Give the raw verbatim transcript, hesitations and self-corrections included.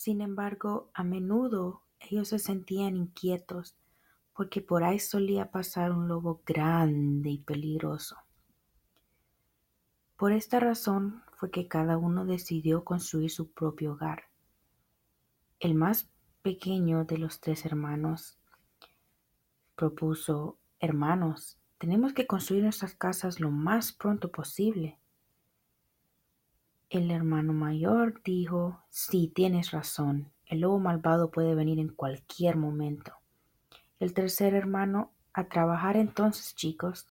Sin embargo, a menudo ellos se sentían inquietos porque por ahí solía pasar un lobo grande y peligroso. Por esta razón fue que cada uno decidió construir su propio hogar. El más pequeño de los tres hermanos propuso: Hermanos, tenemos que construir nuestras casas lo más pronto posible. El hermano mayor dijo: Sí, tienes razón, el lobo malvado puede venir en cualquier momento. El tercer hermano: A trabajar entonces, chicos.